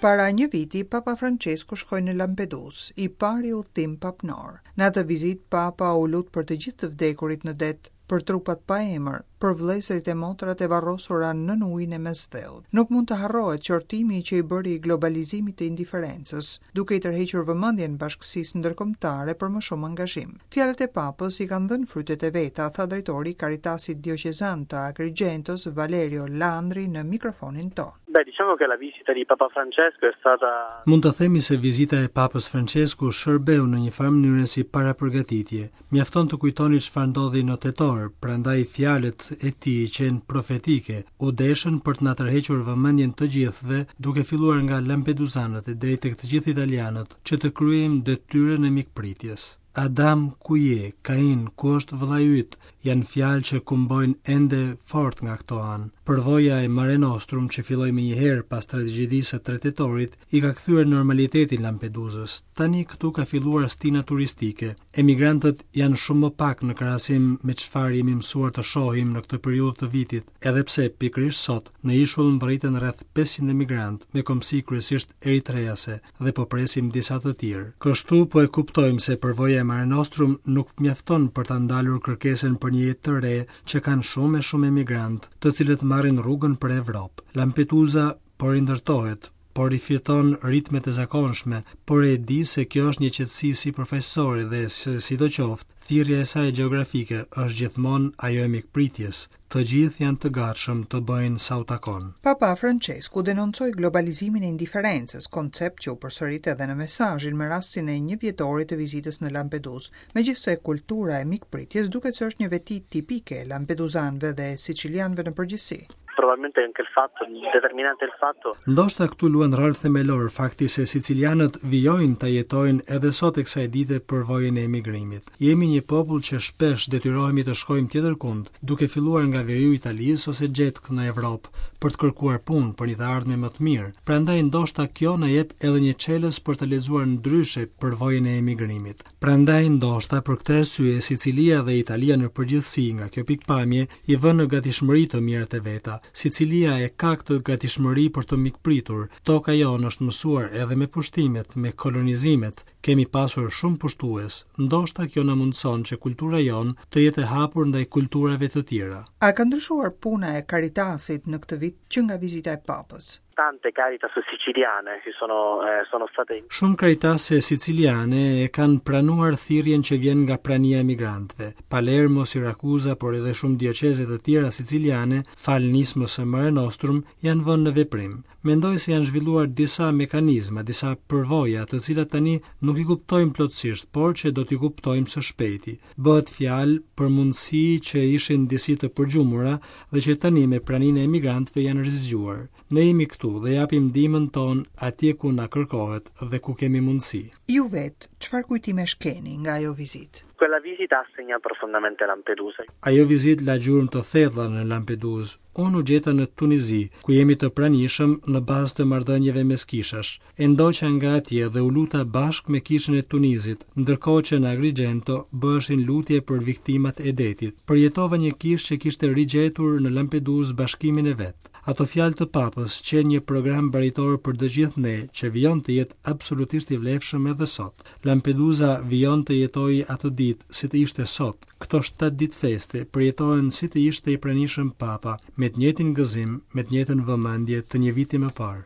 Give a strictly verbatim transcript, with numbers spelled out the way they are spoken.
Para një viti, Papa Francesku shkoi në Lampedusë, i pari udhtim papnor. Në atë vizitë, Papa u lut për të gjithë të vdekurit në det, për trupat pa emër, për vëllezërit e motrat e varrosura nën ujin e mesdheut. Nuk mund të harrohet qortimi që i bëri i globalizimit të indiferencës, duke i tërhequr vëmendjen bashkësisë ndërkombëtare për më shumë angazhim. Fjalët e Papës i kanë dhënë frytet e veta, tha drejtori i Caritasit Diocezan të Agrigentos Valerio Landri në mikrofonin ton. Beh, diciamo che la visita di Papa Francesco è stata... Mund të themi se vizita e Papës Francesku shërbeu në një farë mënyrë si parapërgatitje. Mjafton të kujtoni çfarë ndodhi në tetor, prandaj fjalët e tij qenë profetike, u deshën për të na tërhequr vëmendjen të gjithëve, duke filluar nga lampeduzanët e deri tek të gjithë italianët, që të kryejmë detyrën e mikpritjes. Adam ku je, Kain ku është vëllai yt, janë fjalë që kumbojnë ende fort nga këto anë. Përvoja e Mare Nostrum që filloi më njëherë pas tragjedisë së tre tetorit i ka kthyer normalitetin Lampedusës. Tani këtu ka filluar stina turistike. Emigrantët janë shumë më pak në krahasim me çfarë jemi mësuar të shohim në këtë periudhë të vitit, edhe pse pikërisht sot në ishull mbërriten rreth pesëqind emigrantë me komsi kryesisht eritrease dhe po presim disa të tjerë. Kështu po e kuptojmë se përvoja Mare Nostrum nuk mjafton për ta ndalur kërkesën për një jetë të re që kanë shumë e shumë emigrantë, të cilët marrin rrugën për Evropë. Lampedusa po rindërtohet, por i fiton ritmet e zakonshme, por e di se kjo është një qetësi si profesori dhe se sidoqoftë thirrja e saj gjeografike është gjithmonë ajo e mikpritjes. Të gjithë janë të gatshëm të bëjnë sa u takon. Papa Francesku denoncoi globalizimin e indiferencës, koncept që u përsërit edhe në mesazhin me rastin e një vjetorit të vizitës në Lampedusë. Megjithëse kultura e mikpritjes duket se është një veti tipike e lampeduzanëve dhe sicilianëve në përgjithësi. Probabilmente anche il fatto, determinante il fatto. Ndoshta këtu luan rol themelor fakti se sicilianët vijojnë ta jetojnë edhe sot e kësaj dite përvojën e emigrimit. Jemi një popull që shpesh detyrohemi të shkojmë tjetër kund, duke filluar nga veriu i Italisë ose gjetk në Evropë për të kërkuar punë për një të ardhme më të mirë. Prandaj ndoshta kjo na jep edhe një çelës për të lexuar ndryshe përvojën e emigrimit. Prandaj ndoshta për këtë arsye Sicilia dhe Italia në përgjithësi nga kjo pikpamje i vënë në gatishmëri të mirët e veta. Sicilia e ka këtë gatishmëri për të mikpritur. Toka jonë është mësuar edhe me pushtimet, me kolonizimet. Kemi pasur shumë pushtues. Ndoshta kjo na mundson që kultura jonë të jetë e hapur ndaj kulturave të tjera. A ka ndryshuar puna e Caritasit në këtë vit që nga vizita e Papës? Tante Caritas siciliane si sono, eh, sono state... Shumë Caritase siciliane e kanë pranuar thirrjen që vjen nga prania e migrantëve. Palermo, Sirakuza, por edhe shumë dioqeze të tjera siciliane, fal nismës së Mare Nostrum, janë vënë në veprim. Mendoj se janë zhvilluar disa mekanizma, disa përvoja, të cilat tani nuk i kuptojmë plotësisht, por që do t'i kuptojmë së shpejti. Bëhet fjalë për mundësi që ishin disi të përgjumura dhe që tani me praninë e emigrantëve janë rizgjuar. Ne jemi këtu dhe japim ndihmën tonë atje ku na kërkohet dhe ku kemi mundësi. Ju vetë, çfarë kujtime shkeni nga ajo vizitë? Quella visita ha segnato profondamente Lampedusa. Ajo vizitë la gjurmë të thella në Lampedusë. Unë u gjeta në Tunizi, ku jemi të pranishëm në bazë të marrëdhënieve mes kishash. E ndoqa nga atje dhe u luta bashkë me kishën e Tunizit, ndërkohë që në Agrigento bëheshin lutje për viktimat e detit. Përjetova një kishë që kishte rigjetur në Lampedusë bashkimin e vet. Ato fjalë të Papës që një program baritor për të gjithë ne që vijon të jetë absolutisht i vlefshëm edhe sot. Lampedusa vijon të jetojë atë ditë si të ishte sot. Këto shtatë ditë feste përjetohen si të ishte i pranishëm Papa, me të njëjtin gëzim, me të njëjtën vëmendje të një viti më parë.